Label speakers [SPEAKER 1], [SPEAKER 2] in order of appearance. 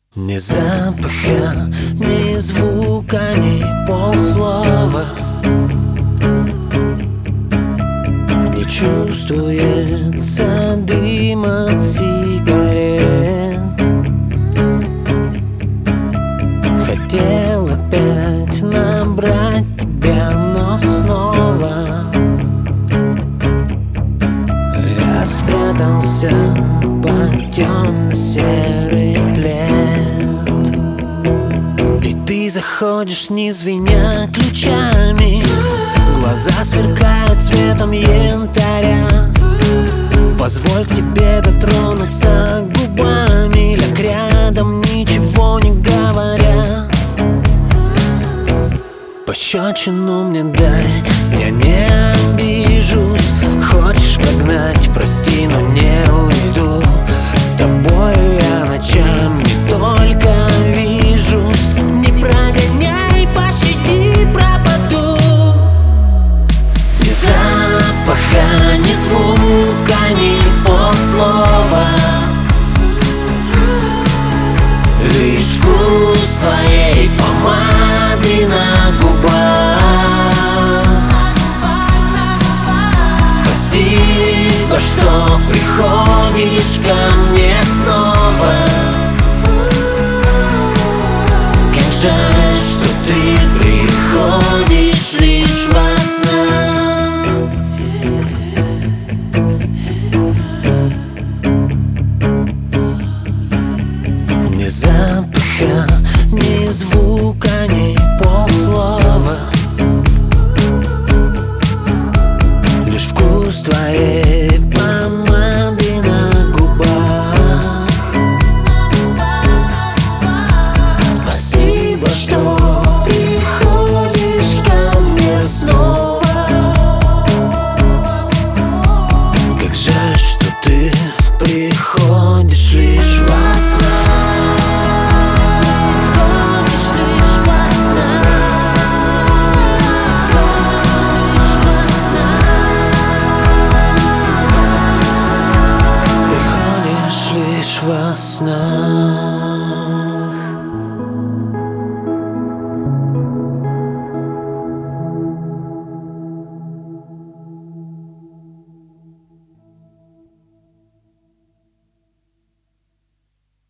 [SPEAKER 1] Ни запаха, ни звука, ни полслова не чувствуется дым от сигарет. Хотел опять набрать тебя, но снова я спрятался под темно-серый плед. И ты заходишь, не звеня ключами, глаза сверкают цветом янтаря. Позволь к тебе дотронуться губами, ляг рядом, ничего не говоря. Пощечину мне дай, я не обижусь. Хочешь погнать, прости, но не уйду. С тобою я ночами не только вижусь. Не прогоняй, пощади, пропаду. Ни запаха, ни звука, ни полслова, лишь вкус твоей помады на губах. Спасибо, что приходишь ко мне снова. Как жаль, что ты приходишь лишь во снах. Ни запаха, ни звука, ни полслова, лишь вкус твоей помады на губах. Спасибо, что приходишь ко мне снова. Как жаль, что ты приходишь лишь во снах. Во снах.